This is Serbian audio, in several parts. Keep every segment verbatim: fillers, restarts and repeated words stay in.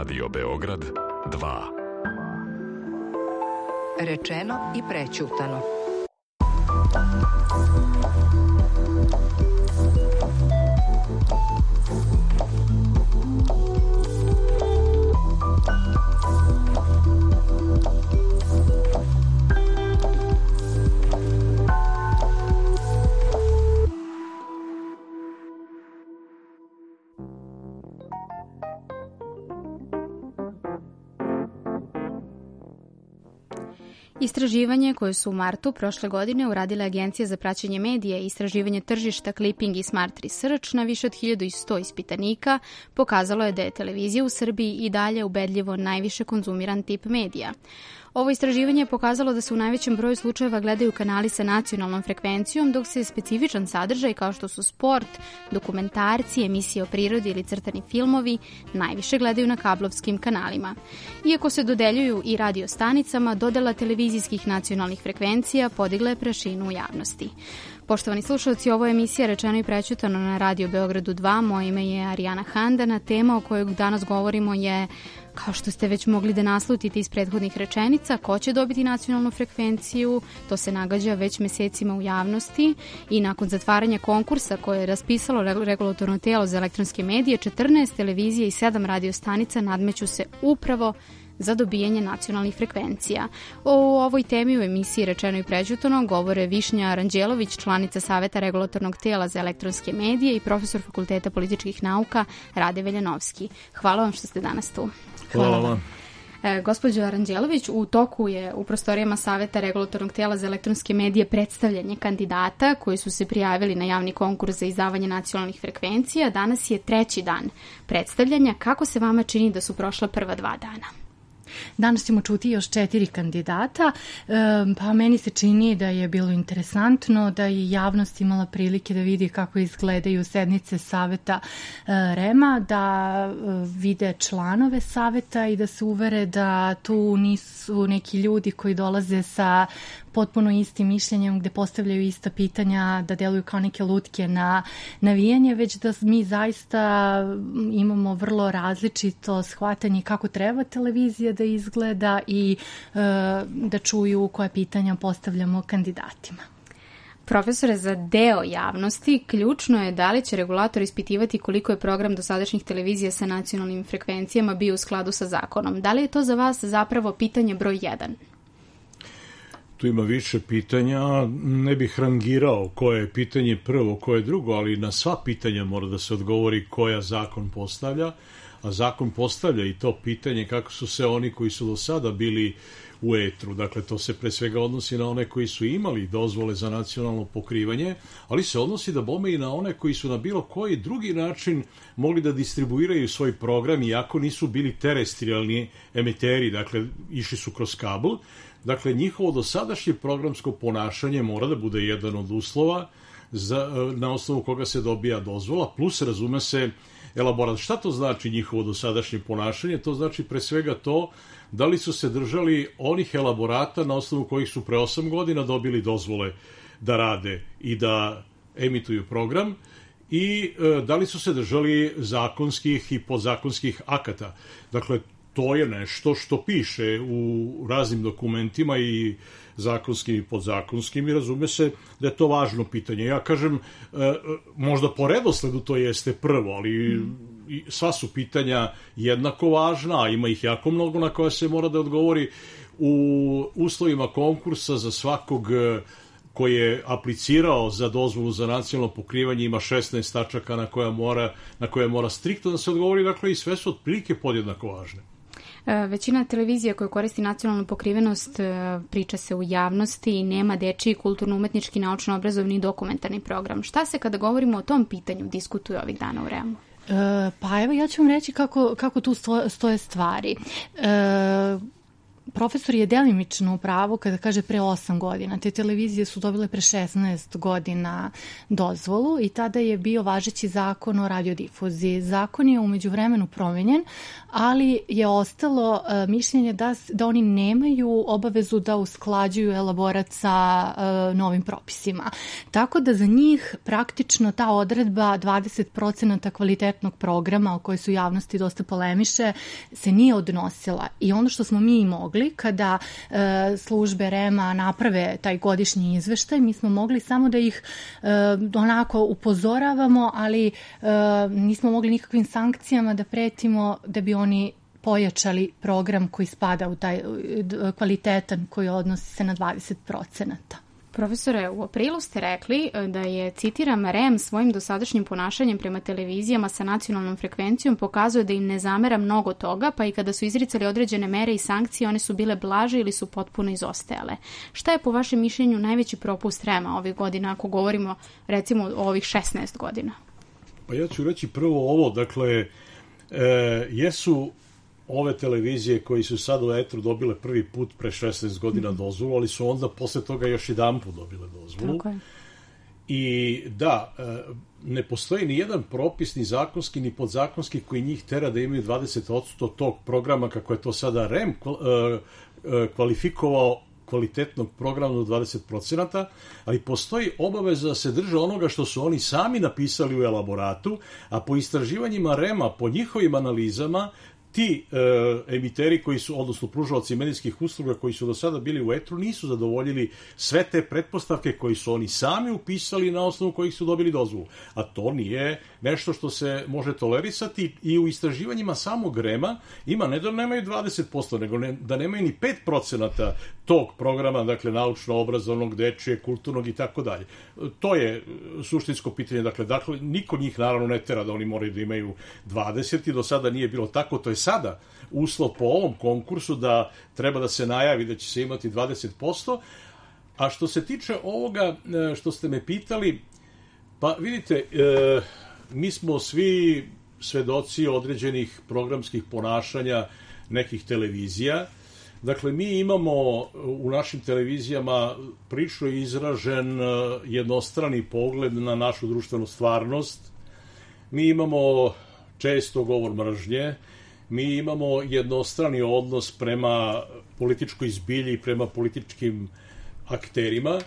Radio Beograd dva. Rečeno i prećutano. Istraživanje koje su u martu prošle godine uradile Agencija za praćenje medija i istraživanje tržišta Clipping i Smart Research na više od hiljadu sto ispitanika pokazalo je da je televizija u Srbiji i dalje ubedljivo najviše konzumiran tip medija. Ovo istraživanje je pokazalo da se u najvećem broju slučajeva gledaju kanali sa nacionalnom frekvencijom, dok se specifičan sadržaj kao što su sport, dokumentarci, emisije o prirodi ili crtani filmovi najviše gledaju na kablovskim kanalima. Iako se dodeljuju i radio stanicama, dodela televizijskih nacionalnih frekvencija podigla je prašinu u javnosti. Poštovani slušalci, ovo je emisija Rečeno i prećutano na Radio Beogradu dva. Moje ime je Arijana Handana. Tema o kojoj danas govorimo je, kao što ste već mogli da naslutite iz prethodnih rečenica, ko će dobiti nacionalnu frekvenciju. To se nagađa već mesecima u javnosti i nakon zatvaranja konkursa koje je raspisalo regulatorno telo za elektronske medije, četrnaest televizija i sedam radio stanica nadmeću se upravo za dobijanje nacionalnih frekvencija. O ovoj temi u emisiji Rečeno i prećutano govore Višnja Aranđelović, članica Saveta regulatornog tela za elektronske medije i profesor Fakulteta političkih nauka Rade Veljanovski. Hvala vam što ste danas tu. Hvala vam. E, gospođo Aranđelović, u toku je u prostorijama Saveta regulatornog tela za elektronske medije predstavljanje kandidata koji su se prijavili na javni konkurs za izdavanje nacionalnih frekvencija. Danas je treći dan predstavljanja. Kako se vama čini da su prošla prva dva dana? Danas ćemo čuti još četiri kandidata, pa meni se čini da je bilo interesantno, da je javnost imala prilike da vidi kako izgledaju sednice Saveta R E M-a, da vide članove Saveta i da se uvere da tu nisu neki ljudi koji dolaze sa potpuno istim mišljenjem, gde postavljaju ista pitanja, da deluju kao neke lutke na navijanje, već da mi zaista imamo vrlo različito shvatanje kako treba televizija da izgleda i e, da čuju koja pitanja postavljamo kandidatima. Profesore, za deo javnosti ključno je da li će regulator ispitivati koliko je program dosadašnjih televizija sa nacionalnim frekvencijama bio u skladu sa zakonom. Da li je to za vas zapravo pitanje broj jedan? Tu ima više pitanja, ne bih rangirao koje je pitanje prvo, koje je drugo, ali na sva pitanja mora da se odgovori koja zakon postavlja, a zakon postavlja i to pitanje kako su se oni koji su do sada bili u etru, dakle to se pre svega odnosi na one koji su imali dozvole za nacionalno pokrivanje, ali se odnosi da bome i na one koji su na bilo koji drugi način mogli da distribuiraju svoj program iako nisu bili terestrijalni emiteri, dakle išli su kroz kabl. Dakle, njihovo dosadašnje programsko ponašanje mora da bude jedan od uslova za, na osnovu koga se dobija dozvola, plus razume se elaborat. Šta to znači njihovo dosadašnje ponašanje? To znači pre svega to da li su se držali onih elaborata na osnovu kojih su pre osam godina dobili dozvole da rade i da emituju program i e, da li su se držali zakonskih i podzakonskih akata. Dakle, to je nešto što piše u raznim dokumentima i zakonskim i podzakonskim i razume se da je to važno pitanje. Ja kažem, možda po redosledu to jeste prvo, ali sva su pitanja jednako važna, a ima ih jako mnogo na koja se mora da odgovori. U uslovima konkursa za svakog koji je aplicirao za dozvolu za nacionalno pokrivanje ima šesnaest tačaka na koje mora, na koje mora striktno da se odgovori, dakle i sve su otprilike podjednako važne. Većina televizija koja koristi nacionalnu pokrivenost priča se u javnosti i nema dečiji, kulturno-umetnički, naučno-obrazovni i dokumentarni program. Šta se kada govorimo o tom pitanju diskutuje ovih dana u R E M-u? E, pa evo ja ću vam reći kako, kako tu stoje stvari. E, profesor je delimično u pravu kada kaže pre osam godina. Te televizije su dobile pre šesnaest godina dozvolu i tada je bio važeći zakon o radiodifuziji. Zakon je umeđu vremenu promenjen, ali je ostalo uh, mišljenje da, da oni nemaju obavezu da usklađuju elaborat sa uh, novim propisima. Tako da za njih praktično ta odredba dvadeset procenata kvalitetnog programa o kojoj su javnosti dosta polemiše se nije odnosila. I ono što smo mi mogli kada e, službe R E M-a naprave taj godišnji izveštaj, mi smo mogli samo da ih e, onako upozoravamo, ali e, nismo mogli nikakvim sankcijama da pretimo da bi oni pojačali program koji spada u taj kvalitetan koji odnosi se na dvadeset procenata. Profesore, u aprilu ste rekli da je, citiram, R E M svojim dosadašnjim ponašanjem prema televizijama sa nacionalnom frekvencijom pokazuje da im ne zamera mnogo toga, pa i kada su izricali određene mere i sankcije, one su bile blaže ili su potpuno izostajale. Šta je po vašem mišljenju najveći propust R E M-a ovih godina, ako govorimo recimo o ovih šesnaest godina? Pa ja ću reći prvo ovo, dakle, e, jesu ove televizije koji su sad u etru dobile prvi put pre šesnaest godina dozvolu, ali su onda posle toga još jedan put dobile dozvolu. Tako je. I da, ne postoji ni jedan propis, ni zakonski, ni podzakonski koji njih tera da imaju dvadeset posto tog programa, kako je to sada R E M kvalifikovao kvalitetnog programa do dvadeset procenata, ali postoji obaveza da se drže onoga što su oni sami napisali u elaboratu, a po istraživanjima R E M-a, po njihovim analizama, ti e, emiteri koji su, odnosno pružaoci medijskih usluga koji su do sada bili u etru, nisu zadovoljili sve te pretpostavke koji su oni sami upisali na osnovu kojih su dobili dozvolu. A to nije nešto što se može tolerisati i u istraživanjima samog R E M-a ima ne da nemaju dvadeset posto, nego ne, da nemaju ni pet procenata tog programa, dakle naučno-obrazovnog, dečije, kulturnog i tako dalje. To je suštinsko pitanje. Dakle, dakle, niko njih naravno ne tera da oni moraju da imaju dvadeset i do sada nije bilo tako. To je sada uslov po ovom konkursu da treba da se najavi da će se imati dvadeset posto. A što se tiče ovoga što ste me pitali, pa vidite, e, mi smo svi svedoci određenih programskih ponašanja nekih televizija. Dakle, mi imamo u našim televizijama prilično izražen jednostrani pogled na našu društvenu stvarnost. Mi imamo često govor mržnje, mi imamo jednostrani odnos prema političkoj zbilji i prema političkim akterima. E,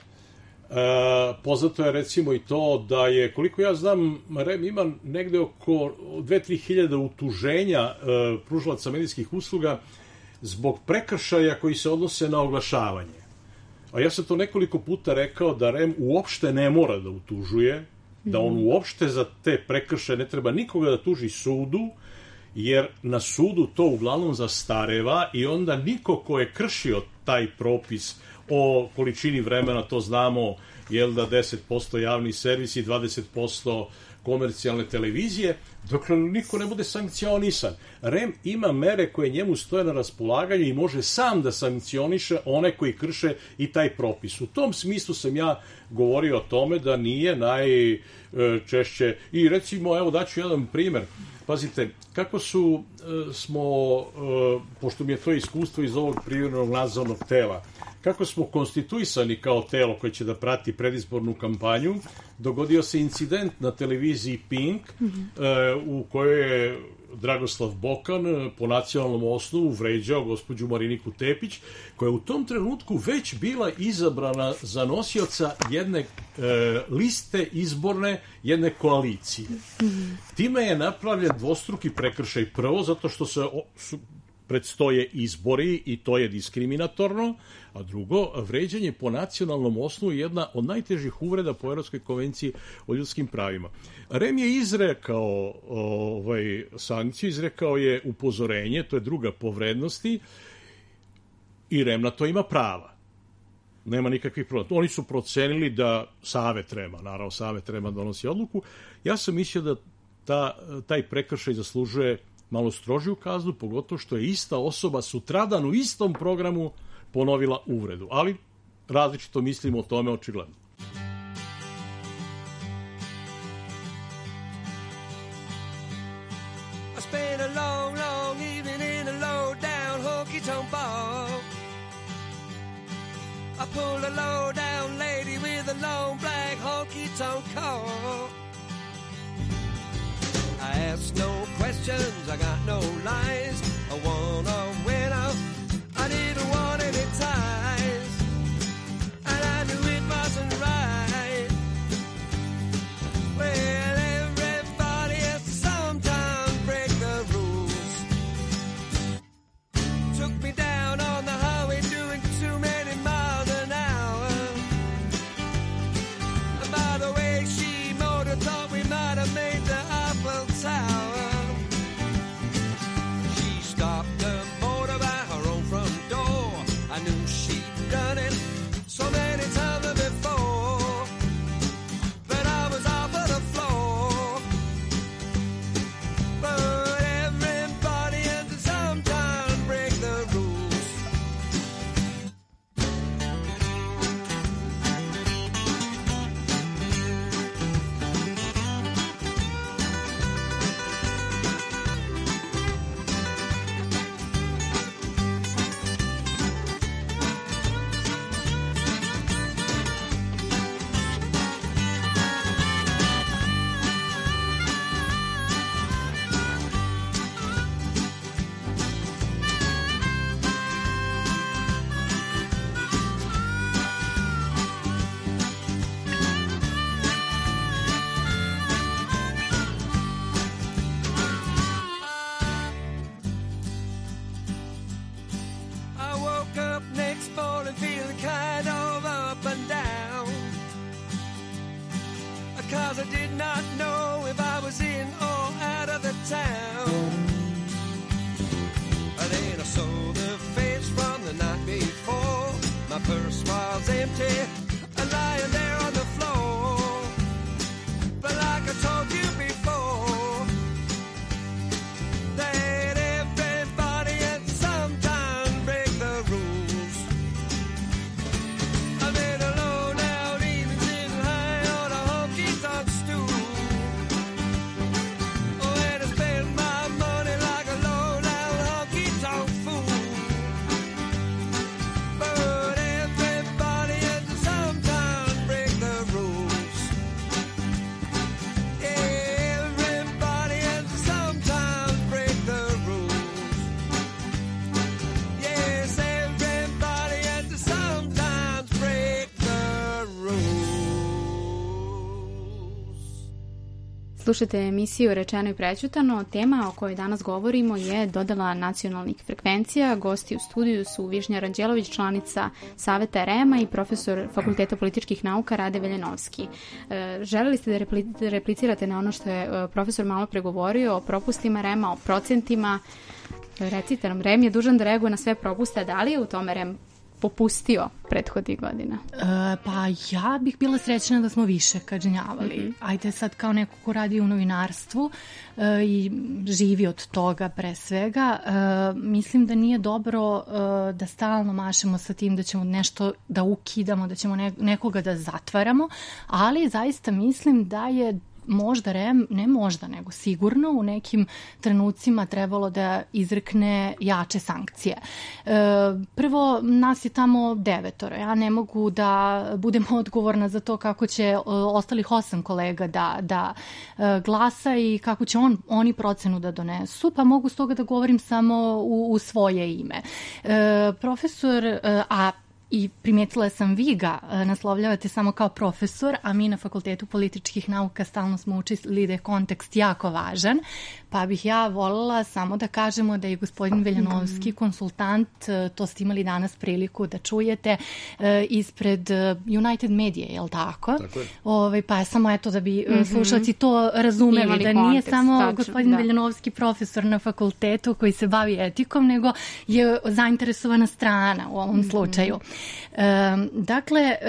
poznato je recimo i to da je, koliko ja znam, R E M ima negde oko dve do tri hiljade utuženja e, pružalaca medijskih usluga zbog prekršaja koji se odnose na oglašavanje. A ja sam to nekoliko puta rekao da R E M uopšte ne mora da utužuje, da on uopšte za te prekršaje ne treba nikoga da tuži sudu, jer na sudu to uglavnom zastareva i onda niko ko je kršio taj propis o količini vremena, to znamo, jel da deset posto javni servis i dvadeset posto komercijalne televizije, dokle niko ne bude sankcionisan. R E M ima mere koje njemu stoje na raspolaganju i može sam da sankcioniše one koji krše i taj propis. U tom smislu sam ja govorio o tome da nije najčešće, i recimo, evo daću jedan primer. Pazite, kako su smo, pošto mi je to iskustvo iz ovog privremenog nadzornog tela, kako smo konstituisani kao telo koje će da prati predizbornu kampanju, dogodio se incident na televiziji Pink, mm-hmm. u kojoj je Dragoslav Bokan po nacionalnom osnovu vređao gospođu Mariniku Tepić, koja je u tom trenutku već bila izabrana za nosioca jedne e, liste izborne, jedne koalicije. Mm-hmm. Time je napravljen dvostruki prekršaj. Prvo, zato što se o, su, predstoje izbori i to je diskriminatorno, a drugo, vređanje po nacionalnom osnovu je jedna od najtežih uvreda po Evropskoj konvenciji o ljudskim pravima. R E M je izrekao ovaj, sankciju, izrekao je upozorenje, to je druga po vrednosti, i R E M na to ima prava. Nema nikakvih problema. Oni su procenili da Savet R E M-a, naravno Savet R E M-a donosi odluku. Ja sam mislio da ta, taj prekršaj zaslužuje malo strožiju kaznu, pogotovo što je ista osoba sutradan u istom programu ponovila uvredu. Ali različito mislimo o tome očigledno. I spent a long, long evening in a low down honky-tonk bar. I pulled a low-down lady with a long black honky-tonk car. I asked no questions, I got no lies. I want a winner, I didn't want any ties. And I knew it wasn't right. Well, everybody has to sometimes break the rules. Took me down on the highway doing too many miles an hour. And by the way she motored, thought we might have made the Eiffel Tower. She stopped the motor by her own front door. I knew she'd done it so many times before, but I was off of the floor. But everybody has to sometimes break the rules. I woke up next morning feeling kind of up and down, 'cause I did not know if I was in or out of the town. And then I saw the face from the night before. My purse was empty and lying there on the floor. But like I told you before, that everybody has to sometimes break the rules. I'm in a low down evening sitting high on a honky-tonk stool. Oh, and I spend my money like a low down honky-tonk fool. But everybody has to sometimes break the rules. Everybody has to sometimes break the rules. Yes, everybody has to sometimes break the rules. Slušajte emisiju Rečeno i prećutano. Tema o kojoj danas govorimo je dodela nacionalnih frekvencija. Gosti u studiju su Višnja Ranđelović, članica Saveta R E M-a i profesor Fakulteta političkih nauka Rade Veljanovski. E, želeli ste da repli- replicirate na ono što je e, profesor malo pregovorio o propustima R E M-a, o procentima. Recite nam, R E M je dužan da reaguje na sve propuste, da li je u tome R E M popustio prethodnih godina? E, pa ja bih bila srećna da smo više kažnjavali. Mm-hmm. Ajde sad kao neko ko radi u novinarstvu e, i živi od toga pre svega, e, mislim da nije dobro e, da stalno mašemo sa tim da ćemo nešto da ukidamo, da ćemo ne, nekoga da zatvaramo, ali zaista mislim da je možda R E M, ne možda, nego sigurno u nekim trenucima trebalo da izrekne jače sankcije. E, prvo, nas je tamo devetoro. Ja ne mogu da budem odgovorna za to kako će e, ostalih osam kolega da, da e, glasa i kako će on, oni procenu da donesu, pa mogu s toga da govorim samo u, u svoje ime. E, profesor, e, a i primetila sam vi ga naslovljavate samo kao profesor, a mi na Fakultetu političkih nauka stalno smo učili da je kontekst jako važan, pa bih ja voljela samo da kažemo da je gospodin Veljanovski konsultant, to ste imali danas priliku da čujete, ispred United Media, je li tako? Tako je. Ove, pa je samo eto da bi mm-hmm. slušalci to razumeli, imali da nije kontekst, samo tačno, gospodin da. Veljanovski profesor na fakultetu koji se bavi etikom, nego je zainteresovana strana u ovom mm-hmm. slučaju. E, dakle, e,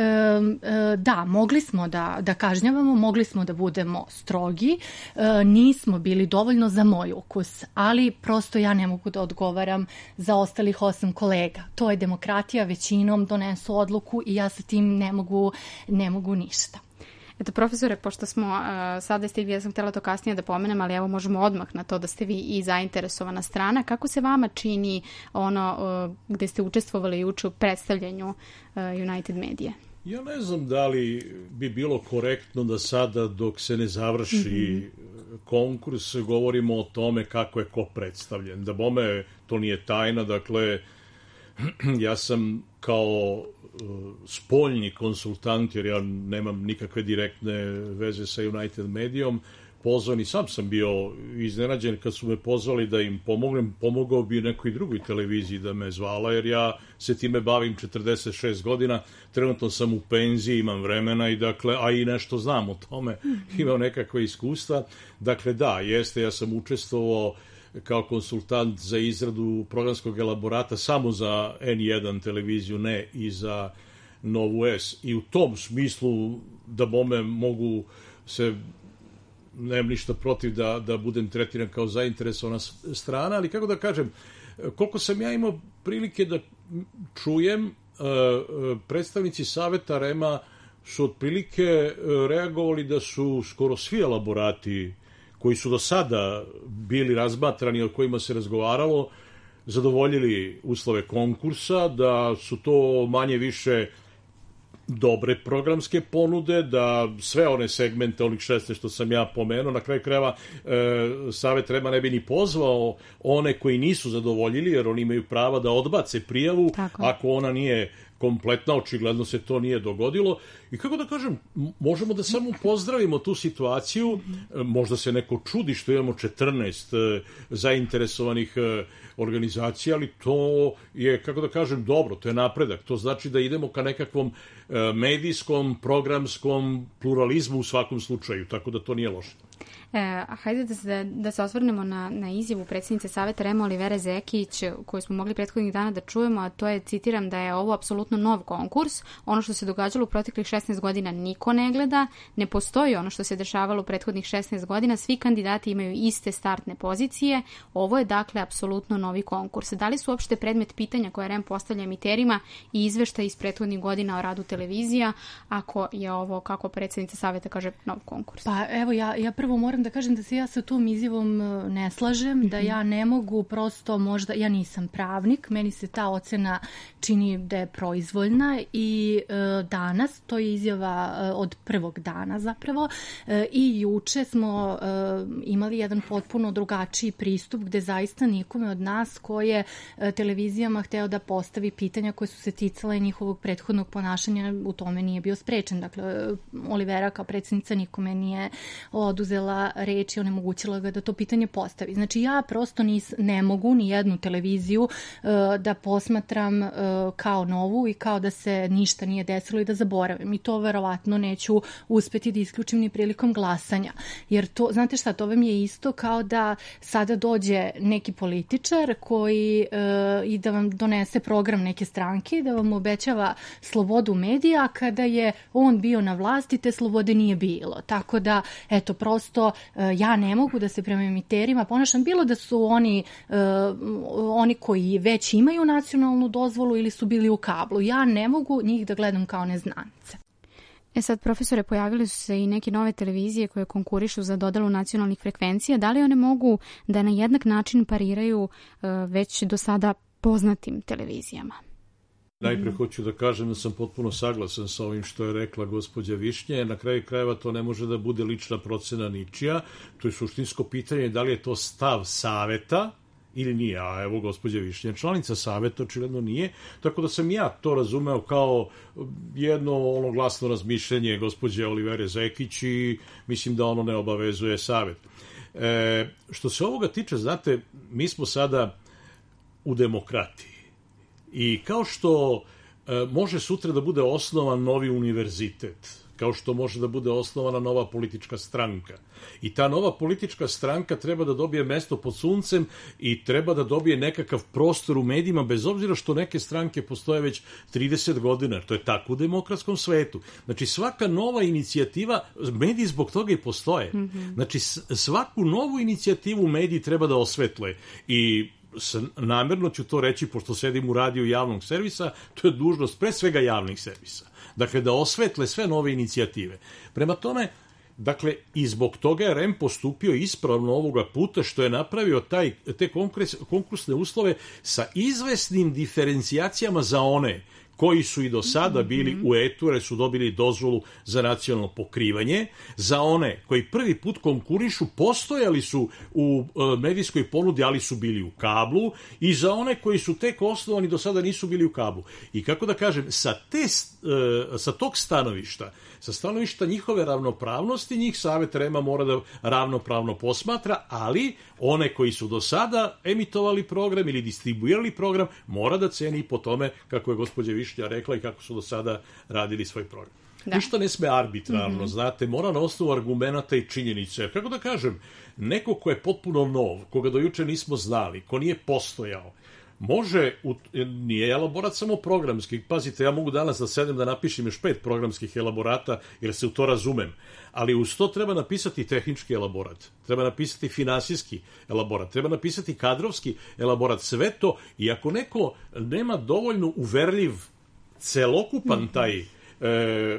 da, mogli smo da, da kažnjavamo, mogli smo da budemo strogi, e, nismo bili dovoljno za moj ukus, ali prosto ja ne mogu da odgovaram za ostalih osam kolega. To je demokratija, većinom donesu odluku i ja sa tim ne mogu, ne mogu ništa. Eto, profesore, pošto smo uh, sada stigli, ja sam htjela to kasnije da pomenem, ali evo možemo odmah na to da ste vi i zainteresovana strana. Kako se vama čini ono uh, gde ste učestvovali juče u predstavljanju uh, United Media? Ja ne znam da li bi bilo korektno da sada, dok se ne završi mm-hmm. konkurs, govorimo o tome kako je ko predstavljen. Da bome, to nije tajna, dakle, ja sam kao spoljni konsultant, jer ja nemam nikakve direktne veze sa United Medijom, pozvan i sam sam bio iznenađen kad su me pozvali da im pomognem, pomogao bi nekoj drugoj televiziji da me zvala, jer ja se time bavim četrdeset šest godina, trenutno sam u penziji, imam vremena i dakle, a i nešto znam o tome, imam nekakve iskustva. Dakle, da, jeste, ja sam učestvovao kao konsultant za izradu programskog elaborata samo za en jedan televiziju, ne i za Novu S. I u tom smislu da bome mogu se, nemam ništa protiv da, da budem tretiran kao zainteresovana strana, ali kako da kažem, koliko sam ja imao prilike da čujem, predstavnici Saveta R E M-a su otprilike reagovali da su skoro svi elaborati koji su do sada bili razmatrani, o kojima se razgovaralo, zadovoljili uslove konkursa, da su to manje više dobre programske ponude, da sve one segmente, onih šesnaest što sam ja pomenuo, na kraju krajeva e, Savet R E M-a ne bi ni pozvao one koji nisu zadovoljili, jer oni imaju prava da odbace prijavu, tako, ako ona nije kompletna, očigledno se to nije dogodilo. I kako da kažem, možemo da samo pozdravimo tu situaciju, možda se neko čudi što imamo četrnaest zainteresovanih organizacija, ali to je, kako da kažem, dobro, to je napredak. To znači da idemo ka nekakvom medijskom, programskom pluralizmu u svakom slučaju, tako da to nije loše. E, hajde da se, da se osvrnemo na, na izjavu predsjednice Saveta R E M-a Olivere Zekić, koju smo mogli prethodnih dana da čujemo, a to je, citiram, da je ovo apsolutno nov konkurs. Ono što se događalo u proteklih šesnaest godina niko ne gleda, ne postoji ono što se dešavalo u prethodnih šesnaest godina, svi kandidati imaju iste startne pozicije, ovo je dakle apsolutno novi konkurs. Da li su uopšte predmet pitanja koje R E M postavlja emiterima i izveštaj iz prethodnih godina o radu televizija, ako je ovo, kako predsjednica Saveta kaže, nov konkurs? Pa evo, ja, ja prvo moram da kažem da se ja sa tom izjavom ne slažem, mm-hmm. da ja ne mogu prosto možda, ja nisam pravnik, meni se ta ocena čini da je proizvoljna i e, danas, to je izjava e, od prvog dana zapravo, e, i juče smo e, imali jedan potpuno drugačiji pristup gde zaista nikome od nas koje e, televizijama hteo da postavi pitanja koje su se ticale njihovog prethodnog ponašanja, u tome nije bio sprečen. Dakle, Olivera kao predsjednica nikome nije oduzela reč i onemogućila ga da to pitanje postavi. Znači, ja prosto nis, ne mogu ni jednu televiziju uh, da posmatram uh, kao novu i kao da se ništa nije desilo i da zaboravim. I to verovatno neću uspeti da isključim ni prilikom glasanja. Jer to, znate šta, to vam je isto kao da sada dođe neki političar koji uh, i da vam donese program neke stranke i da vam obećava slobodu medija kada je on bio na vlasti, te slobode nije bilo. Tako da, eto, prosto ja ne mogu da se prema emiterima ponašam, bilo da su oni, uh, oni koji već imaju nacionalnu dozvolu ili su bili u kablu. Ja ne mogu njih da gledam kao neznance. E sad, profesore, pojavili su se i neke nove televizije koje konkurišu za dodelu nacionalnih frekvencija. Da li one mogu da na jednak način pariraju uh, već do sada poznatim televizijama? Najpre hoću da kažem da sam potpuno saglasan sa ovim što je rekla gospođa Višnje. Na kraju krajeva to ne može da bude lična procena ničija. To je suštinsko pitanje da li je to stav Saveta ili nije. A evo, gospođa Višnja, članica Saveta, očigledno nije. Tako da sam ja to razumeo kao jedno ono glasno razmišljanje gospođe Olivere Zekić i mislim da ono ne obavezuje Savet. E, što se ovoga tiče, znate, mi smo sada u demokratiji. I kao što e, može sutra da bude osnovan novi univerzitet, kao što može da bude osnovana nova politička stranka. I ta nova politička stranka treba da dobije mesto pod suncem i treba da dobije nekakav prostor u medijima, bez obzira što neke stranke postoje već trideset godina. To je tako u demokratskom svetu. Znači, svaka nova inicijativa, mediji zbog toga i postoje. Mm-hmm. Znači, svaku novu inicijativu mediji treba da osvetle. I namjerno ću to reći, pošto sedim u radiju javnog servisa, to je dužnost pre svega javnih servisa. Dakle, da osvetle sve nove inicijative. Prema tome, dakle, i zbog toga je R E M postupio ispravno ovoga puta što je napravio taj, te konkurs, konkursne uslove sa izvesnim diferencijacijama za one koji su i do sada bili u etu, jer su dobili dozvolu za nacionalno pokrivanje, za one koji prvi put konkurišu, postojali su u medijskoj ponudi, ali su bili u kablu, i za one koji su tek osnovani, do sada nisu bili u kablu. I kako da kažem, sa, te, sa tog stanovišta, sa stanovišta njihove ravnopravnosti, njih Savet R E M-a mora da ravnopravno posmatra, ali one koji su do sada emitovali program ili distribuirali program, mora da ceni po tome, kako je gospođa Višnja rekla, i kako su do sada radili svoj program. Da. Ništa ne sme arbitrarno, mm-hmm. znate, mora na osnovu argumenata i činjenice. Kako da kažem, neko ko je potpuno nov, koga do juče nismo znali, ko nije postojao, može, nije elaborat samo programski, pazite, ja mogu danas da sedem da napišem još pet programskih elaborata, jer se u to razumem, ali uz to treba napisati tehnički elaborat, treba napisati finansijski elaborat, treba napisati kadrovski elaborat, sve to, i ako neko nema dovoljno uverljiv celokupan taj E, e,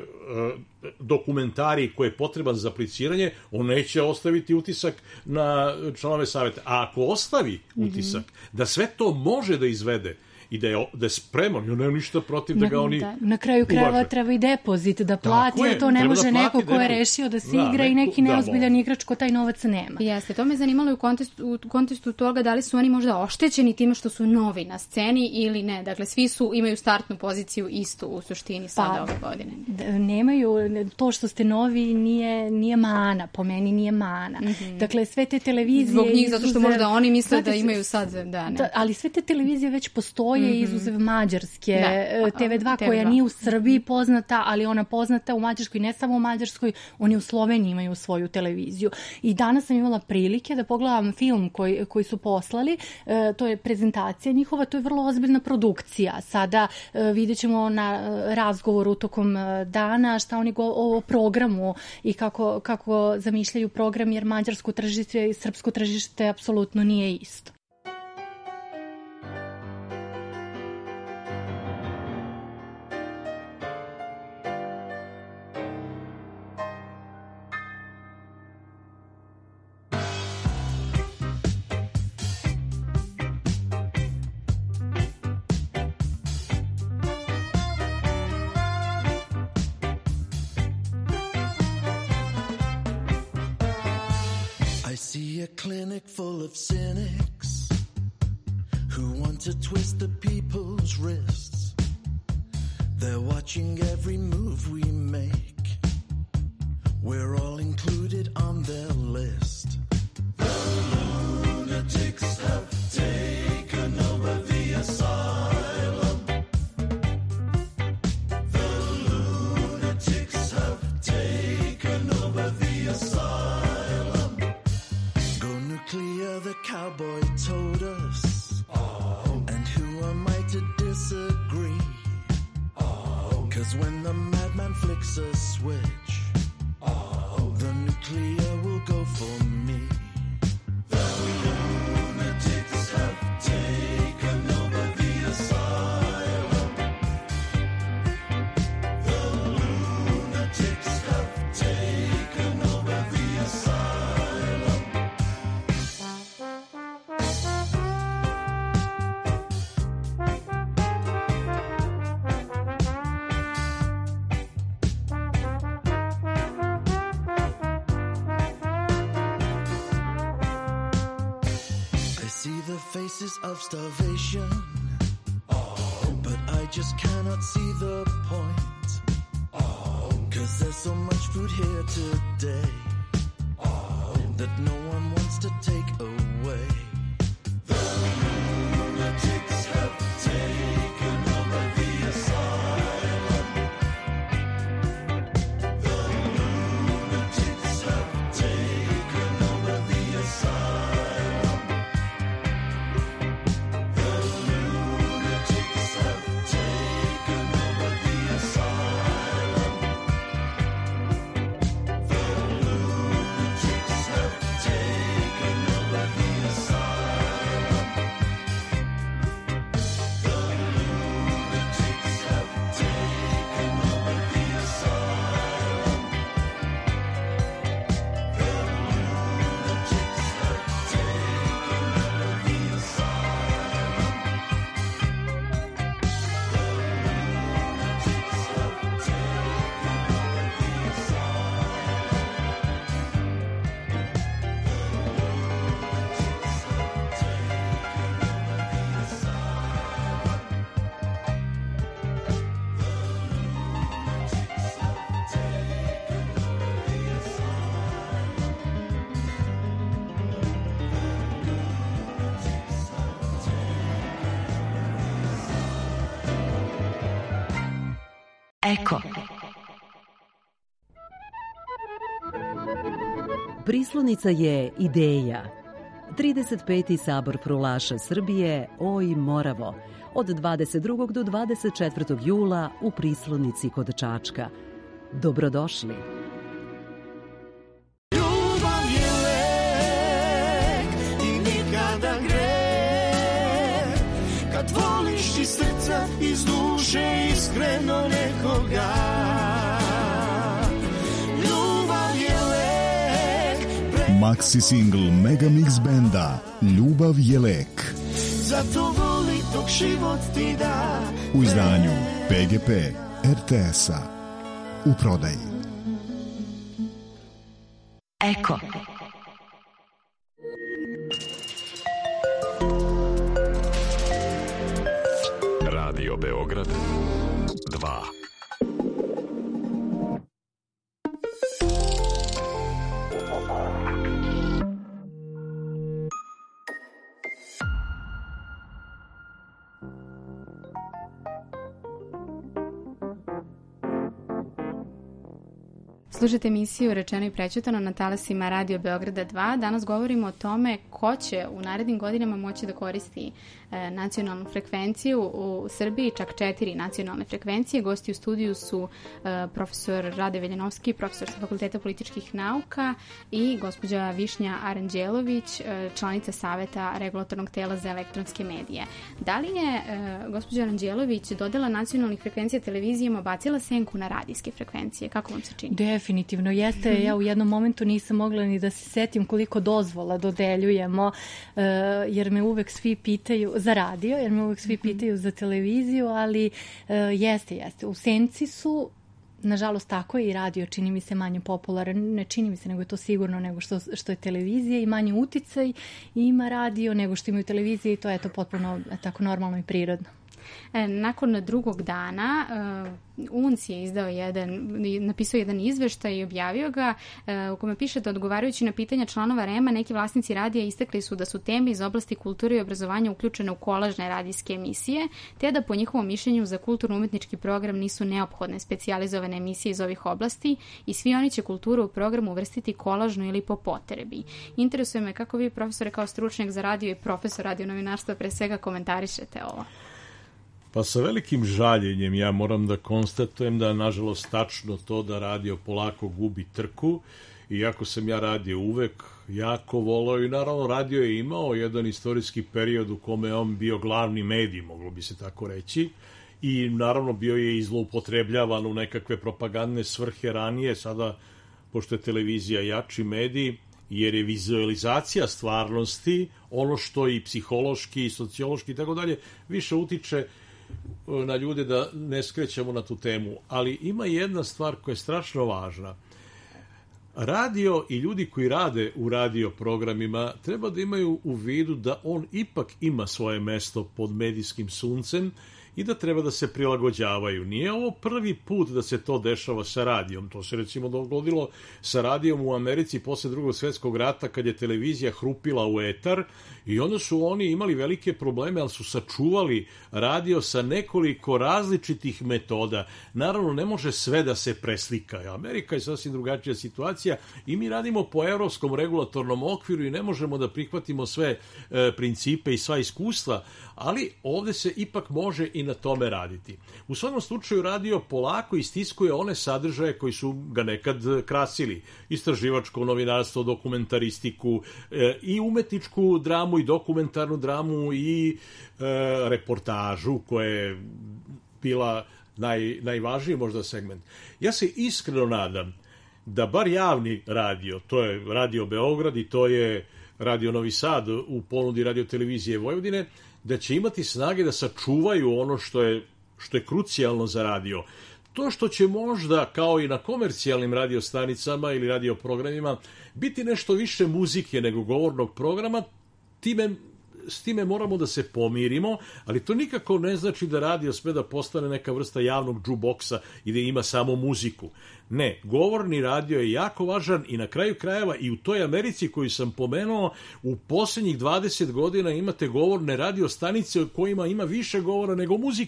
dokumentarij koji je potreban za apliciranje, on neće ostaviti utisak na članove saveta. A ako ostavi utisak mm-hmm. da sve to može da izvede i da je, da je spreman, ja nemam ništa protiv da ga oni da, na kraju krajeva treba i depozit da plati, a to ne može da neko ko je rešio da se da, igra i neki neozbiljan da, igrač ko taj novac nema. Jeste, to me zanimalo i u kontekstu, u kontekstu toga da li su oni možda oštećeni time što su novi na sceni ili ne. Dakle, svi su imaju startnu poziciju istu u suštini sada pa, ove godine. Da, nemaju, to što ste novi nije, nije mana, po meni nije mana. Mm-hmm. Dakle, sve te televizije... Zbog njih, zato što možda oni misle znate, da imaju sad... Da, ne. Da, ali sve te televizije već postoje je izuzev Mađarske, da. T V dva koja nije u Srbiji poznata, ali ona poznata u Mađarskoj, ne samo u Mađarskoj, oni u Sloveniji imaju svoju televiziju. I danas sam imala prilike da pogledam film koji, koji su poslali, e, to je prezentacija njihova, to je vrlo ozbiljna produkcija. Sada e, vidjet ćemo na razgovoru tokom dana šta oni go o programu i kako, kako zamišljaju program, jer mađarsko tržište i srpsko tržište apsolutno nije isto. A clinic full of cynics who want to twist the people's wrists. They're watching every move we make. We're all included on their list. The lunatics have taken over the asylum. The lunatics have taken over the asylum. Clear, the cowboy told us. Oh. And who am I to disagree? Oh. Cause when the madman flicks a switch, oh. the nuclear will go for me. The lunatics have taken over the asylum. The lunatics have taken over the asylum. Faces of starvation, oh. but I just cannot see the point, oh. Cause there's so much food here today, oh. that no one wants to take away. The lunatics have taken over the asylum. The lunatics have taken over the asylum. Take Eko. Prislonica je ideja. trideset peti sabor prulaša Srbije, oj Moravo, od dvadeset drugog do dvadeset četvrtog jula u Prislonici kod Čačka. Dobrodošli. Ljubav je lek i nikada greh, kad voliš iz srca, iz duše, iskreno nekoga. Ljubav je lek. Maxi single Mega Mix benda Ljubav je lek. Zato voli dok život ti da. U izdanju P G P R T S-a. U prodaji. Eko. Radio Beograd dva. Slušajte emisiju Rečeno i prećutano na talasima Radio Beograda dva. Danas govorimo o tome ko će u narednim godinama moći da koristi e, nacionalnu frekvenciju u Srbiji, čak četiri nacionalne frekvencije. Gosti u studiju su e, profesor Rade Veljanovski, profesor sa Fakulteta političkih nauka i gospođa Višnja Aranđelović, e, članica Saveta Regulatornog tela za elektronske medije. Da li je e, gospođa Aranđelović dodela nacionalnih frekvencija televizijama bacila senku na radijske frekvencije? Kako vam se čini? Definitivno. Definitivno jeste, ja u jednom momentu nisam mogla ni da se setim koliko dozvola dodeljujemo, uh, jer me uvek svi pitaju za radio, jer me uvek svi pitaju za televiziju, ali uh, jeste, jeste. U senci su, nažalost tako je i radio, čini mi se manje popularan, ne čini mi se, nego je to sigurno nego što, što je televizija i manje uticaj ima radio nego što imaju televizije i to je to potpuno tako normalno i prirodno. Nakon drugog dana U N C je izdao jedan, napisao jedan izveštaj i objavio ga u kome piše da odgovarajući na pitanja članova R E M-a neki vlasnici radija istakli su da su teme iz oblasti kulture i obrazovanja uključene u kolažne radijske emisije, te da po njihovom mišljenju za kulturno-umetnički program nisu neophodne specijalizovane emisije iz ovih oblasti i svi oni će kulturu u programu uvrstiti kolažno ili po potrebi. Interesuje me kako vi, profesore, kao stručnjak za radio i profesor radio novinarstva, pre svega komentarišete ovo. Pa sa velikim žaljenjem ja moram da konstatujem da je nažalost tačno to da radio polako gubi trku, iako sam ja radio uvek jako volao i naravno radio je imao jedan istorijski period u kome je on bio glavni medij, moglo bi se tako reći, i naravno bio je i zloupotrebljavan u nekakve propagandne svrhe ranije, sada pošto je televizija jači medij, jer je vizualizacija stvarnosti ono što i psihološki i sociološki i tako dalje više utiče na ljude, da ne skrećemo na tu temu. Ali ima jedna stvar koja je strašno važna. Radio i ljudi koji rade u radio programima treba da imaju u vidu da on ipak ima svoje mesto pod medijskim suncem i da treba da se prilagođavaju. Nije ovo prvi put da se to dešava sa radijom. To se recimo dogodilo sa radijom u Americi posle drugog svjetskog rata kad je televizija hrupila u etar i onda su oni imali velike probleme, ali su sačuvali radio sa nekoliko različitih metoda. Naravno, ne može sve da se preslika. Amerika je sasvim drugačija situacija i mi radimo po evropskom regulatornom okviru i ne možemo da prihvatimo sve e, principe i sva iskustva, ali ovde se ipak može i na tome raditi. U svakom slučaju radio polako istiskuje one sadržaje koji su ga nekad krasili. Istraživačko novinarstvo, dokumentaristiku e, i umetničku dramu i dokumentarnu dramu i e, reportažu koja je bila naj, najvažniji možda segment. Ja se iskreno nadam da bar javni radio, to je Radio Beograd i to je Radio Novi Sad u ponudi Radio televizije Vojvodine, da će imati snage da sačuvaju ono što je, što je krucijalno za radio. To što će možda, kao i na komercijalnim radiostanicama ili radioprogramima, biti nešto više muzike nego govornog programa, time, s time moramo da se pomirimo, ali to nikako ne znači da radio sme da postane neka vrsta javnog džuboksa i da ima samo muziku. Ne, govorni radio je jako važan i na kraju krajeva i u toj Americi koju sam pomenuo, u posljednjih dvadeset godina imate govorne radio stanice u kojima ima više govora nego muzike.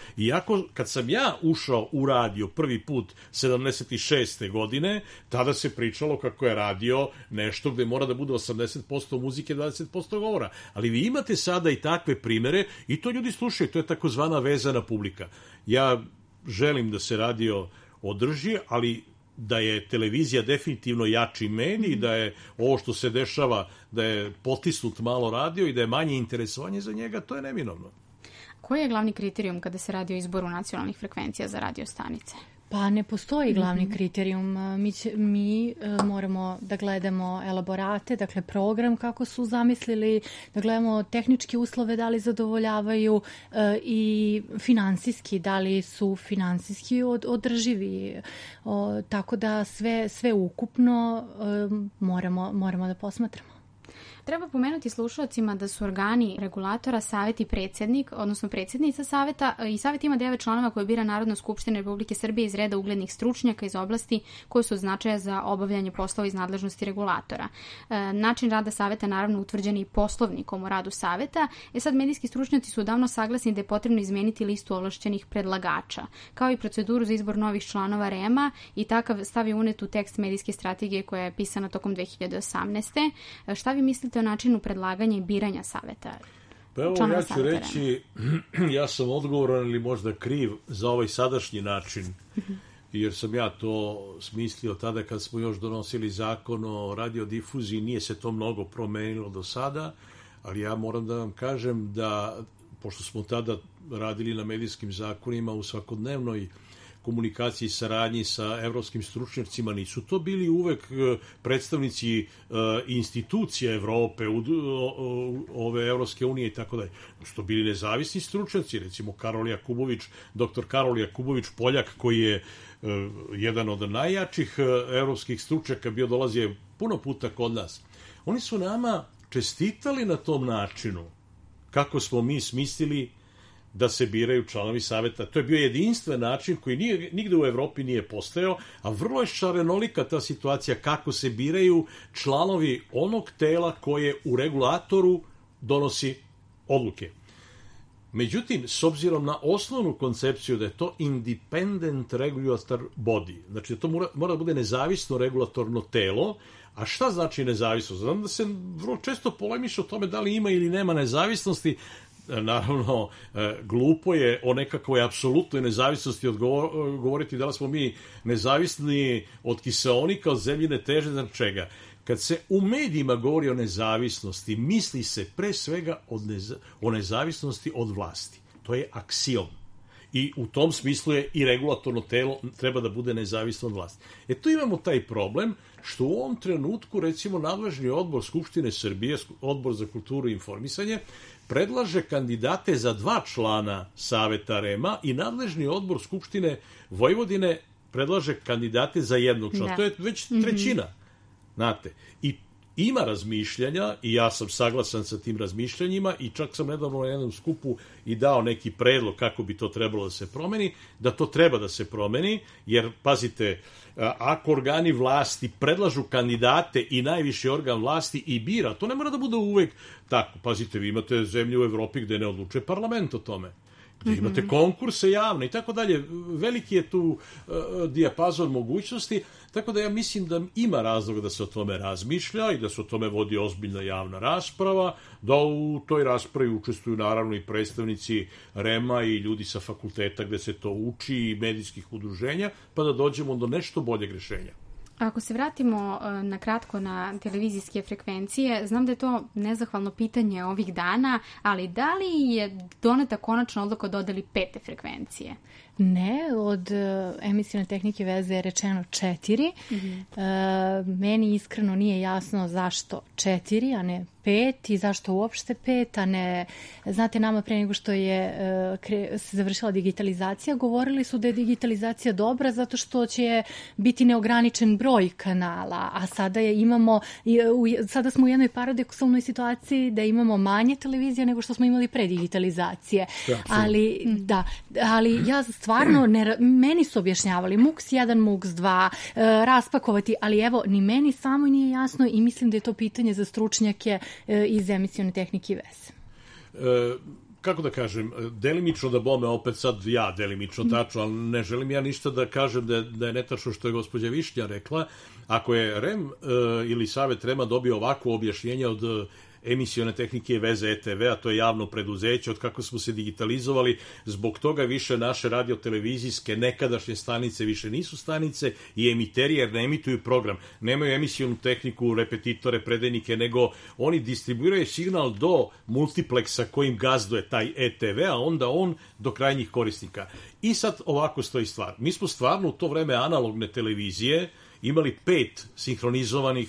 Iako kad sam ja ušao u radio prvi put sedamdeset šeste godine, tada se pričalo kako je radio nešto gde mora da bude osamdeset posto muzike, dvadeset posto govora. Ali vi imate sada i takve primere i to ljudi slušaju, to je takozvana vezana publika. Ja želim da se radio održi, ali da je televizija definitivno jači medij, da je ovo što se dešava, da je potisnut malo radio i da je manje interesovanje za njega, to je neminovno. Koji je glavni kriterijum kada se radi o izboru nacionalnih frekvencija za radio stanice? Pa ne postoji glavni mm-hmm. kriterijum. Mi, će, mi uh, moramo da gledamo elaborate, dakle program kako su zamislili, da gledamo tehničke uslove da li zadovoljavaju uh, i finansijski, da li su finansijski od, održivi. O, tako da sve, sve ukupno uh, moramo, moramo da posmatramo. Treba pomenuti slušalcima da su organi regulatora savet i predsjednik, odnosno predsjednica saveta, i savet ima devet članova koje bira Narodna skupština Republike Srbije iz reda uglednih stručnjaka iz oblasti koje su od značaja za obavljanje poslova iz nadležnosti regulatora. E, način rada saveta naravno utvrđen i poslovnikom o radu saveta. E sad, medijski stručnjaci su davno saglasni da je potrebno izmeniti listu ovlašćenih predlagača, kao i proceduru za izbor novih članova R E M-a, i takav stav je unet u tekst medijske strategije koja je pisana tokom dve hiljade osamnaeste. E, šta vi mislite o načinu predlaganja i biranja saveta? Pa evo, ja ću reći, ja sam odgovoran ili možda kriv za ovaj sadašnji način, jer sam ja to smislio tada kad smo još donosili zakon o radiodifuziji, nije se to mnogo promenilo do sada, ali ja moram da vam kažem da, pošto smo tada radili na medijskim zakonima u svakodnevnoj komunikaciji i saradnji sa evropskim stručnjacima, nisu to bili uvek predstavnici institucija Evrope, ove Evropske unije i tako dalje. Su to bili nezavisni stručnjaci, recimo Karol Jakubović, doktor Karol Jakubović, Poljak, koji je jedan od najjačih evropskih stručnjaka, bio dolazio puno puta kod nas. Oni su nama čestitali na tom načinu kako smo mi smislili da se biraju članovi saveta. To je bio jedinstven način koji nije, nigde u Evropi nije postojao, a vrlo je šarenolika ta situacija kako se biraju članovi onog tela koje u regulatoru donosi odluke. Međutim, s obzirom na osnovnu koncepciju da je to independent regulator body, znači da to mora, mora da bude nezavisno regulatorno telo. A šta znači nezavisnost? Znam da se vrlo često polemiše o tome da li ima ili nema nezavisnosti. Naravno, glupo je o nekakvoj apsolutnoj nezavisnosti odgovor, govoriti da li smo mi nezavisni od kiseonika, od zemljine teže, znači čega. Kad se u medijima govori o nezavisnosti, misli se pre svega od neza, o nezavisnosti od vlasti. To je aksiom. I u tom smislu je i regulatorno telo treba da bude nezavisno od vlasti. E tu imamo taj problem što u ovom trenutku, recimo, nadležni odbor Skupštine Srbije, odbor za kulturu i informisanje, predlaže kandidate za dva člana saveta R E M-a i nadležni odbor Skupštine Vojvodine predlaže kandidate za jednog člana. Da. To je već trećina. Mm-hmm. Znate, i ima razmišljanja i ja sam saglasan sa tim razmišljanjima i čak sam nedavno na jednom skupu i dao neki predlog kako bi to trebalo da se promeni, da to treba da se promeni, jer, pazite, ako organi vlasti predlažu kandidate i najviši organ vlasti i bira, to ne mora da bude uvek tako. Pazite, vi imate zemlje u Evropi gde ne odlučuje parlament o tome, gde imate konkurse javne i tako dalje. Veliki je tu uh, dijapazon mogućnosti, tako da ja mislim da ima razloga da se o tome razmišlja i da se o tome vodi ozbiljna javna rasprava, da u toj raspravi učestvuju naravno i predstavnici R E M-a i ljudi sa fakulteta gde se to uči i medijskih udruženja, pa da dođemo do nešto boljeg rešenja. Ako se vratimo na kratko na televizijske frekvencije, znam da je to nezahvalno pitanje ovih dana, ali da li je doneta konačna odluka o dodeli pete frekvencije? Ne, od emisione tehnike veze je rečeno četiri. Mm-hmm. E, meni iskreno nije jasno zašto četiri, a ne pet i zašto uopšte pet, a ne... Znate, nama pre nego što je e, kre, se završila digitalizacija, govorili su da je digitalizacija dobra zato što će biti neograničen broj kanala, a sada je imamo... U, sada smo u jednoj paradoksalnoj situaciji da imamo manje televizije nego što smo imali pre digitalizacije. Da, ali, da, ali ja stvarno, ne, meni su objašnjavali muks jedan, muks dva, e, raspakovati, ali evo, ni meni samo nije jasno i mislim da je to pitanje za stručnjake e, iz emisione tehnike i veze. E, kako da kažem, delimično da bome, opet sad ja delimično tačno, ali ne želim ja ništa da kažem da je, da je netačno što je gospođa Višnja rekla. Ako je REM uh, ili Savet REM-a dobio ovako objašnjenje od uh, emisione tehnike i veze E T V-a, to je javno preduzeće, od kako smo se digitalizovali, zbog toga više naše radiotelevizijske nekadašnje stanice više nisu stanice i emiteri, jer ne emituju program, nemaju emisionu tehniku, repetitore, predajnike, nego oni distribuiraju signal do multipleksa kojim gazduje taj E T V, a onda on do krajnjih korisnika. I sad ovako stoji stvar. Mi smo stvarno u to vreme analogne televizije imali pet sinhronizovanih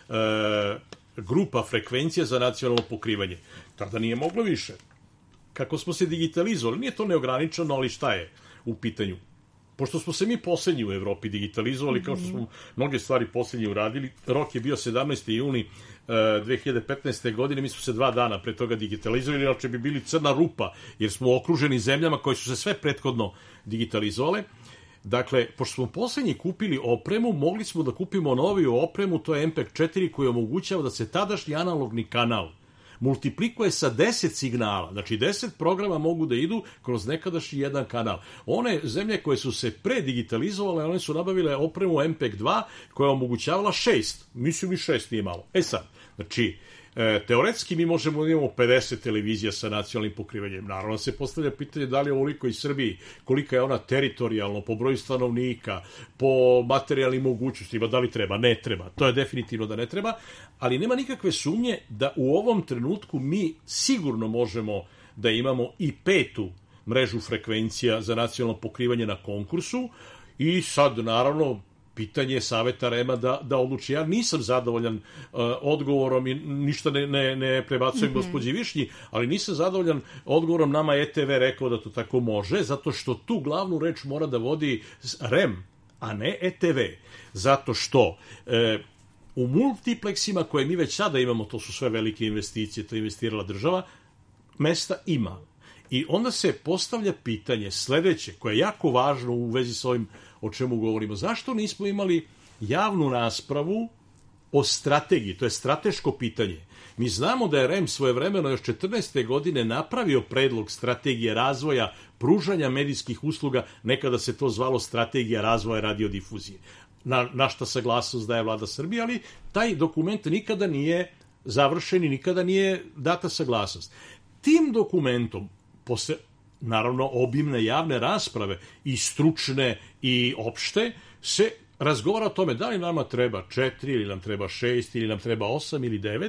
e, grupa frekvencija za nacionalno pokrivanje. Tada nije moglo više. Kako smo se digitalizovali, nije to neograničeno, ali šta je u pitanju? Pošto smo se mi poslednji u Evropi digitalizovali, kao što smo mnoge stvari poslednji uradili, rok je bio sedamnaesti juni dve hiljade petnaeste. godine, mi smo se dva dana pre toga digitalizovali, inače bi bili crna rupa, jer smo okruženi zemljama koje su se sve prethodno digitalizovale. Dakle, pošto smo poslednji kupili opremu, mogli smo da kupimo noviju opremu, to je M P E G četiri, koji omogućava da se tadašnji analogni kanal multiplikuje sa deset signala. Znači, deset programa mogu da idu kroz nekadašnji jedan kanal. One zemlje koje su se predigitalizovale, one su nabavile opremu M P E G dva, koja je omogućavala šest. Mislim i šest nije malo. E sad, znači, E, teoretski mi možemo da imamo pedeset televizija sa nacionalnim pokrivanjem. Naravno se postavlja pitanje da li je ovoliko i Srbiji, kolika je ona teritorijalno, po broju stanovnika, po materijalnim mogućnostima, da li treba, ne treba. To je definitivno da ne treba, ali nema nikakve sumnje da u ovom trenutku mi sigurno možemo da imamo i petu mrežu frekvencija za nacionalno pokrivanje na konkursu i sad naravno pitanje Saveta REM-a da, da odluči. Ja nisam zadovoljan uh, odgovorom i ništa ne, ne, ne prebacujem mm-hmm. gospođi Višnji, ali nisam zadovoljan odgovorom. Nama E T V rekao da to tako može, zato što tu glavnu reč mora da vodi REM, a ne E T V. Zato što e, u multipleksima koje mi već sada imamo, to su sve velike investicije, to je investirala država, mesta ima. I onda se postavlja pitanje sledeće, koje je jako važno u vezi s ovim o čemu govorimo. Zašto nismo imali javnu raspravu o strategiji? To je strateško pitanje. Mi znamo da je REM svojevremeno još četrnaeste. godine napravio predlog strategije razvoja pružanja medijskih usluga, nekada se to zvalo strategija razvoja radiodifuzije. Na, na šta saglasnost daje vlada Srbije, ali taj dokument nikada nije završen i nikada nije data saglasnost. Tim dokumentom, posle naravno obimne javne rasprave i stručne i opšte, se razgovara o tome da li nama treba četiri ili nam treba šest ili nam treba osam ili devet.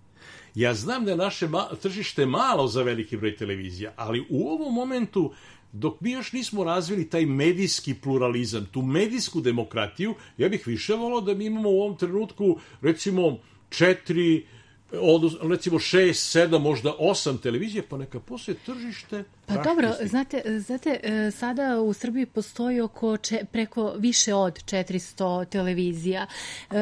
Ja znam da je naše ma- tržište malo za veliki broj televizija, ali u ovom momentu, dok mi još nismo razvili taj medijski pluralizam, tu medijsku demokratiju, ja bih više volao da mi imamo u ovom trenutku recimo četiri, od, recimo šest, sedam, možda osam televizije, pa neka postoje tržište. Pa dobro, znate, znate, sada u Srbiji postoji oko če, preko više od četiristo televizija. E,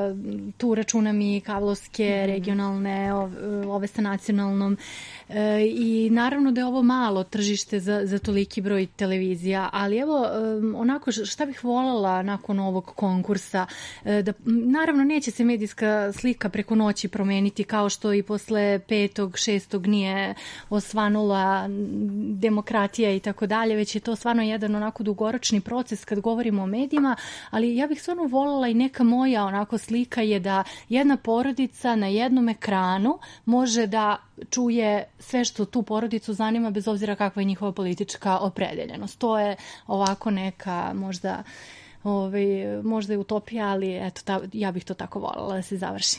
tu računam i kablovske, regionalne, ove sa nacionalnom. E, I naravno da je ovo malo tržište za, za toliki broj televizija, ali evo, onako, šta bih voljela nakon ovog konkursa, da naravno neće se medijska slika preko noći promeniti, kao što i posle petog, šestog nije osvanula demokratija i tako dalje, već je to stvarno jedan onako dugoročni proces kad govorimo o medijima, ali ja bih stvarno voljela i neka moja onako slika je da jedna porodica na jednom ekranu može da čuje sve što tu porodicu zanima bez obzira kakva je njihova politička opredeljenost. To je ovako neka možda, ovaj, možda je utopija, ali eto, ta, ja bih to tako voljela da se završi.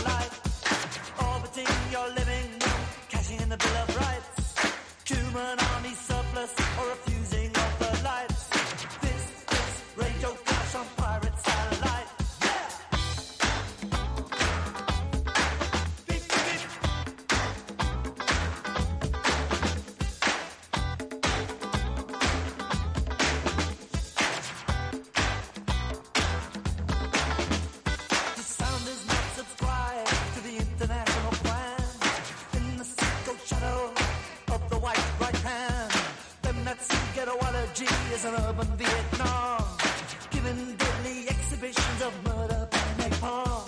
Human as an urban Vietnam, giving deadly exhibitions of murder by napalm.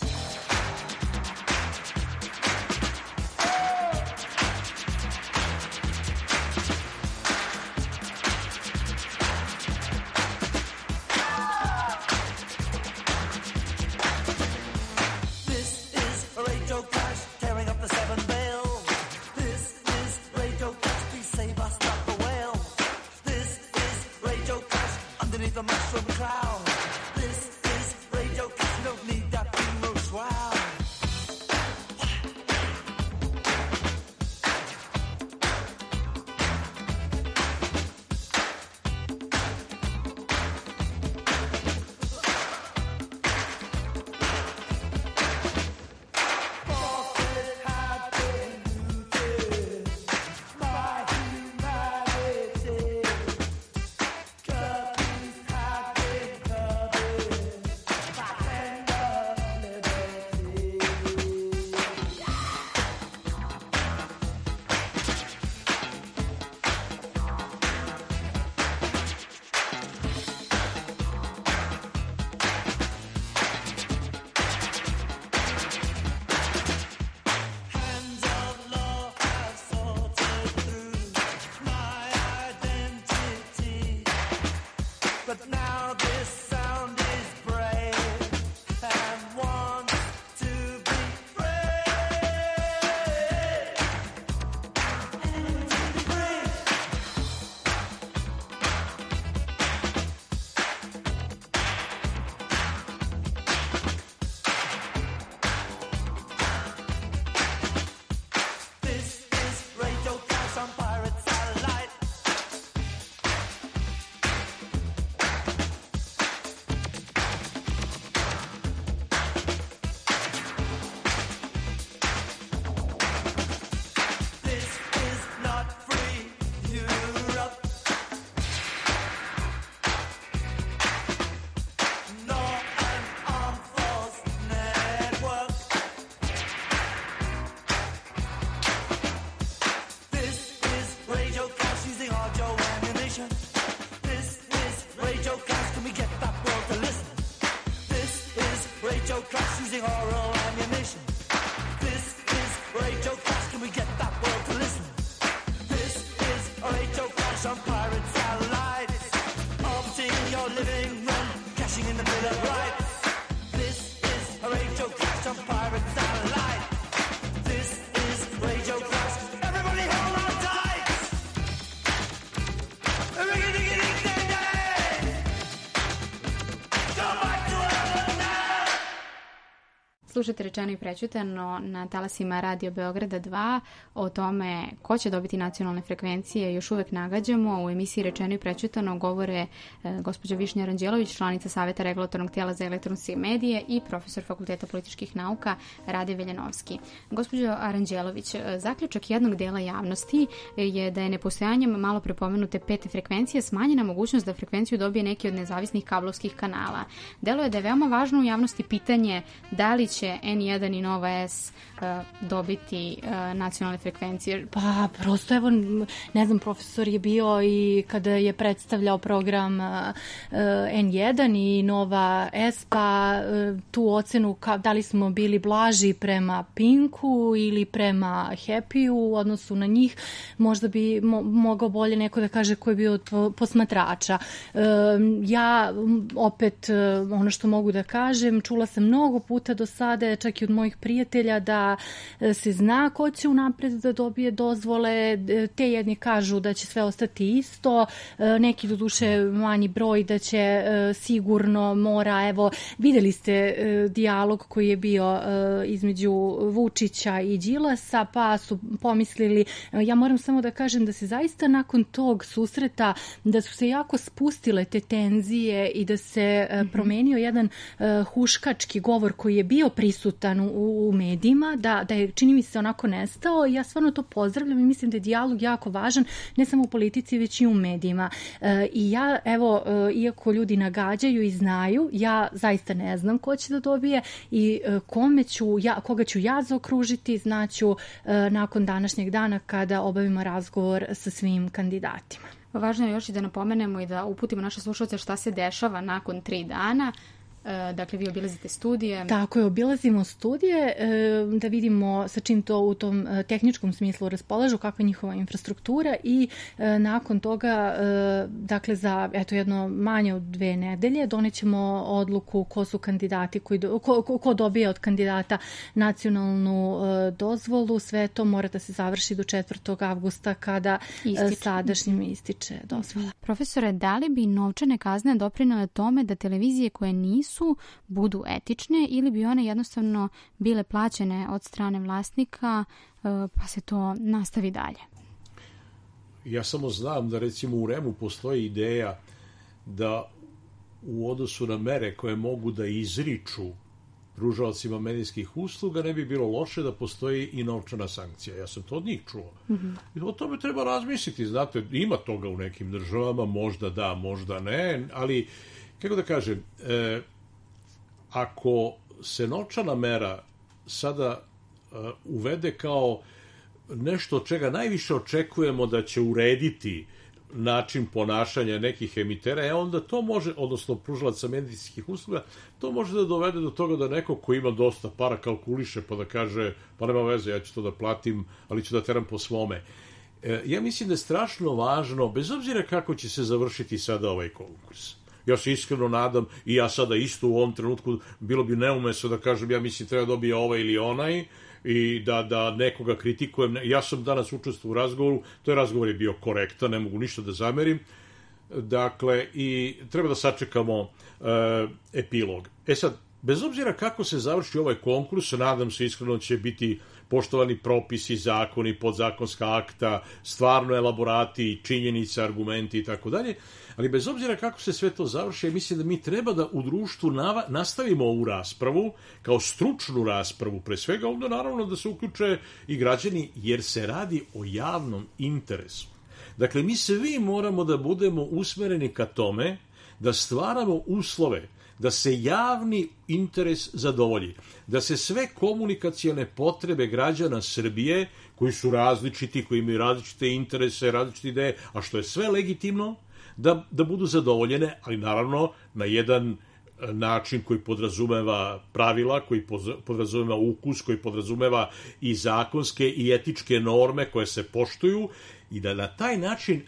The mushroom cloud. This is Radio Clash, don't need that Primrose wow. But now this sound is brave and wants to be free. And to be free. This is Radio Clash on Pirate Satellite. This is Radio Clash, can we get that world to listen? This is Radio Clash using oral ammunition. This is Radio Clash, can we get that world to listen? This is Radio Clash on Pirate Satellite. Orbiting your living room, cashing in the Bill of Rights. This is Radio Clash on Pirate Satellite. This is Radio Clash. Everybody hold on tight! Slušate Rečeno i prećutano na talasima Radio Beograda dva. O tome ko će dobiti nacionalne frekvencije još uvek nagađamo. U emisiji Rečeno i prećutano govore e, gospođa Višnja Aranđelović, članica Saveta regulatornog tijela za elektronske medije i profesor Fakulteta političkih nauka Rade Veljanovski. Gospođo Aranđelović, zaključak jednog dela javnosti je da je nepostojanjem malo prepomenute pete frekvencije smanjena mogućnost da frekvenciju dobije neki od nezavisnih kablovskih kanala. Delo je da je veoma važno u javnosti pitanje da li će N jedan i Nova S uh, dobiti uh, nacionalne frekvencije? Pa prosto evo, ne znam, profesor je bio i kada je predstavljao program uh, N jedan i Nova S, pa uh, tu ocenu ka, da li smo bili blaži prema Pinku ili prema Happy u odnosu na njih, možda bi mo, mogao bolje neko da kaže ko je bio od posmatrača. Uh, ja opet uh, ono što mogu da kažem, čula sam mnogo puta do sada, čak i od mojih prijatelja, da se zna ko će unapred da dobije dozvole. Te jedni kažu da će sve ostati isto, neki doduše manji broj da će sigurno mora. Evo, videli ste dijalog koji je bio između Vučića i Đilasa, pa su pomislili, ja moram samo da kažem da se zaista nakon tog susreta, da su se jako spustile te tenzije i da se promenio jedan huškački govor koji je bio prisutan u, u medijima, da, da je, čini mi se, onako nestao. Ja stvarno to pozdravljam i mislim da je dijalog jako važan, ne samo u politici, već i u medijima. E, I ja, evo, e, iako ljudi nagađaju i znaju, ja zaista ne znam ko će da dobije i e, kome ću, ja, koga ću ja zaokružiti, znaću e, nakon današnjeg dana kada obavimo razgovor sa svim kandidatima. Važno je još i da napomenemo i da uputimo naše slušalce šta se dešava nakon tri dana. Dakle, vi obilazite studije. Tako je, obilazimo studije da vidimo sa čim to u tom tehničkom smislu raspolažu, kakva je njihova infrastruktura i nakon toga, dakle, za eto jedno manje od dve nedelje donećemo odluku ko su kandidati, koji do, ko, ko dobija od kandidata nacionalnu dozvolu. Sve to mora da se završi do četvrtog avgusta kada ističe. Sadašnjim ističe dozvola. Profesore, da li bi novčane kazne doprinele tome da televizije koje nisu budu etične ili bi one jednostavno bile plaćene od strane vlasnika pa se to nastavi dalje? Ja samo znam da recimo u REM-u postoji ideja da u odnosu na mere koje mogu da izriču pružaocima medijskih usluga ne bi bilo loše da postoji i novčana sankcija. Ja sam to od njih čuo. Mm-hmm. I o tome treba razmisliti. Znate, ima toga u nekim državama, možda da, možda ne, ali kako da kažem, e, ako se novčana mera sada uh, uvede kao nešto od čega najviše očekujemo da će urediti način ponašanja nekih emitera, e onda to može, odnosno pružalaca medijskih usluga, to može da dovede do toga da neko ko ima dosta para kalkuliše pa da kaže, pa nema veze, ja ću to da platim, ali ću da teram po svome. E, ja mislim da je strašno važno, bez obzira kako će se završiti sada ovaj konkurs. Ja se iskreno nadam i ja sada isto u ovom trenutku bilo bi neumesno da kažem ja mislim treba dobije ovaj ili onaj i da, da nekoga kritikujem. Ja sam danas učestvovao u razgovoru, to je razgovor je bio korektan, ne mogu ništa da zamerim. Dakle, i treba da sačekamo uh, epilog. E sad, bez obzira kako se završi ovaj konkurs, nadam se iskreno će biti poštovani propisi, zakoni, podzakonska akta, stvarno elaborati, činjenice, argumenti i tako dalje. Ali bez obzira kako se sve to završi, mislim da mi treba da u društvu nava, nastavimo ovu raspravu kao stručnu raspravu, pre svega onda naravno da se uključe i građani, jer se radi o javnom interesu. Dakle, mi svi moramo da budemo usmereni ka tome da stvaramo uslove da se javni interes zadovolji, da se sve komunikacione potrebe građana Srbije, koji su različiti, koji imaju različite interese, različite ideje, a što je sve legitimno, da, da budu zadovoljene, ali naravno na jedan način koji podrazumeva pravila, koji podrazumeva ukus, koji podrazumeva i zakonske i etičke norme koje se poštuju i da na taj način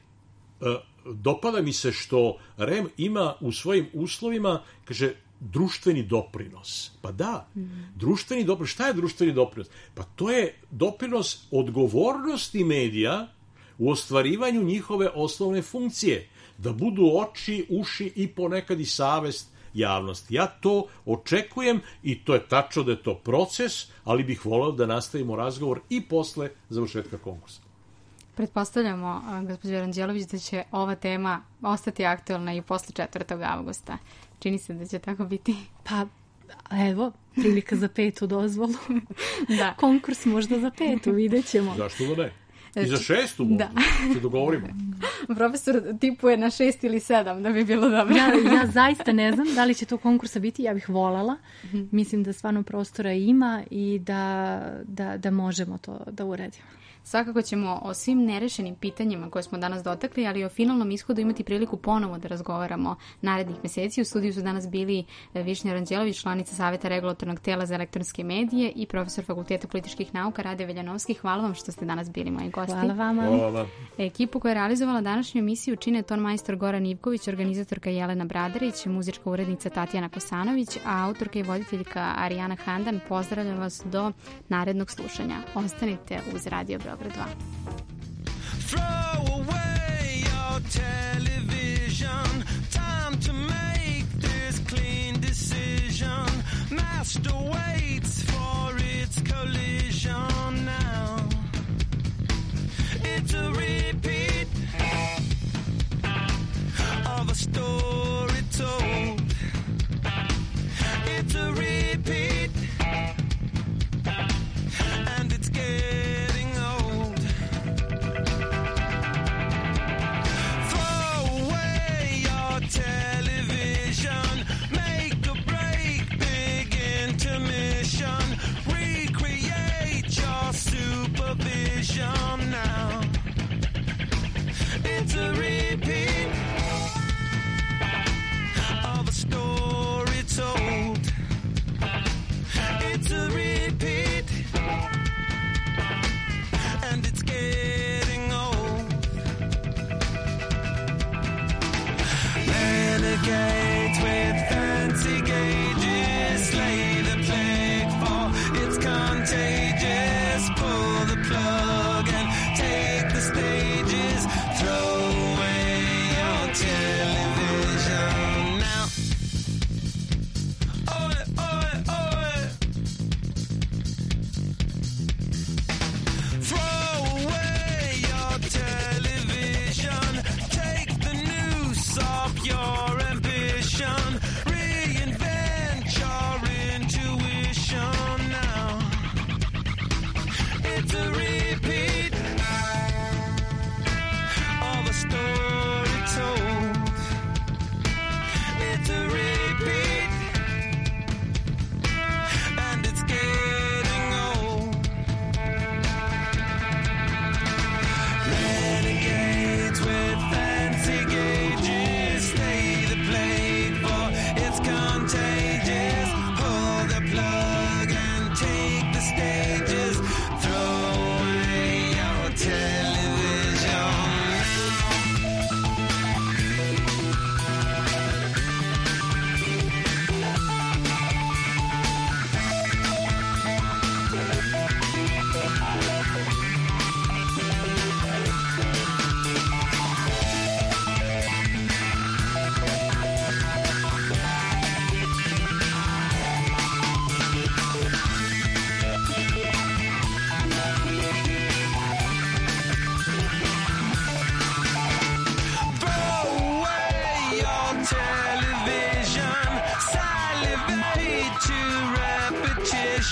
dopada mi se što REM ima u svojim uslovima, kaže, društveni doprinos. Pa da, mm. društveni doprinos. Šta je društveni doprinos? Pa to je doprinos odgovornosti medija u ostvarivanju njihove osnovne funkcije. Da budu oči, uši i ponekad i savest javnosti. Ja to očekujem i to je tačno da je to proces, ali bih voleo da nastavimo razgovor i posle završetka konkursa. Pretpostavljamo, gospođo Ranđelović, da će ova tema ostati aktualna i posle četvrtog avgusta. Čini se da će tako biti? Pa, evo, prilika za petu dozvolu. Da. Konkurs možda za petu, vidjet ćemo. Zašto da ne? I za šestu možda, da. Se dogovorimo. Profesor tipuje na šest ili sedam, da bi bilo dobro. Ja, ja zaista ne znam da li će to konkursa biti, ja bih voljela. Mm-hmm. Mislim da stvarno prostora ima i da, da, da možemo to da uradimo. Svakako ćemo o svim nerešenim pitanjima koje smo danas dotakli, ali o finalnom ishodu imati priliku ponovo da razgovaramo narednih meseci. U studiju su danas bili Višnja Ranđelović, članica Saveta regulatornog tela za elektronske medije i profesor Fakulteta političkih nauka Rade Veljanovski. Hvala vam što ste danas bili moji gosti. Hvala vama. Hvala vam. Ekipu koja je realizovala današnju emisiju čine tonmajstor Goran Ivković, organizatorka Jelena Bradarić, muzička urednica Tatjana Kosanović, a autorka i voditeljka Arijana Handan. Pozdravljam vas do narednog slušanja. Ostanite uz Radio Beograd dva. Throw away your television. Time to make this clean decision. Master waits for its collision now. It's a repeat of a story told. It's a repeat and it's getting old. Throw away your television. Make a break, big intermission.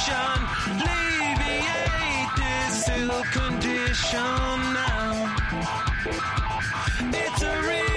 condition, alleviate this ill condition now. It's a real